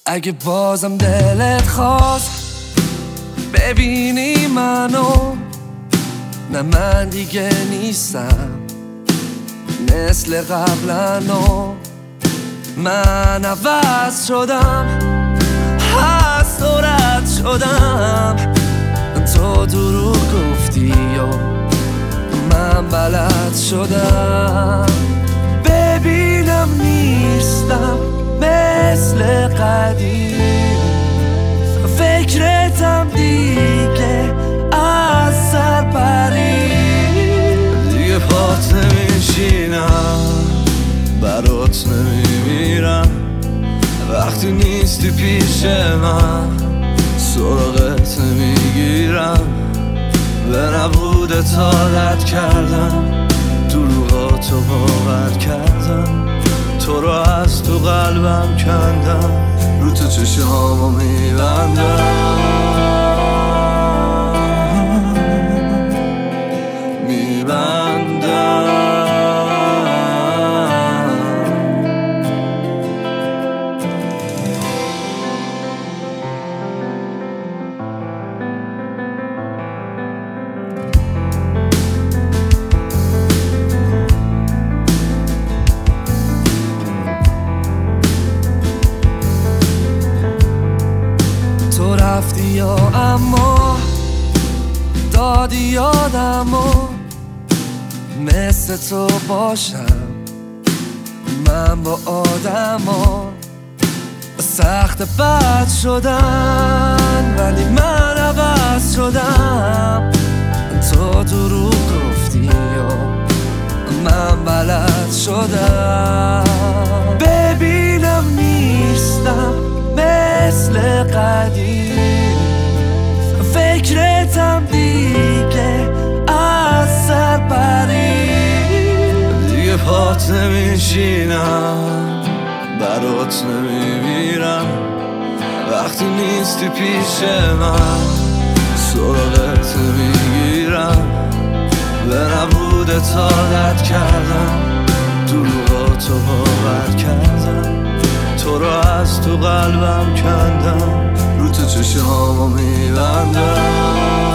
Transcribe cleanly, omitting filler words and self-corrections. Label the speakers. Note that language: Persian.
Speaker 1: اگه بازم دلت خواست ببینی منو، نه من دیگه نیستم مثل قبلنو. من عوض شدم، از تو رد شدم. تو دروغ گفتی و من بلد شدم. ببینم نیستم مثل قدیم، فکرتم دیگه از سر پرید. دیگه پات نمیشینم، برات نمیمیرم. وقتی نیستی پیش من سراغت نمیگیرم. به نبودت عادت کردم، دروغاتو باور کردم. تو رو از تو قلبم کندم، رو تو چشمامو میبندم. تو رفتی یا اما دادی یادمو، مثل تو باشم من با آدما. سخت بد شدن ولی من عوض شدم. تو دروغ گفتی و من بلد شدم. ببینم نیستم مثل قدیم، فکرتم دیگه از سر پرید. دیگه پات نمیشینم، برات نمیمیرم. وقتی نیستی پیش من سراغت نمیگیرم. به نبودت عادت کردم، دروغاتو باور کردم. تو رو از تو قلبم کندم، رو تو چشمامو میبندم.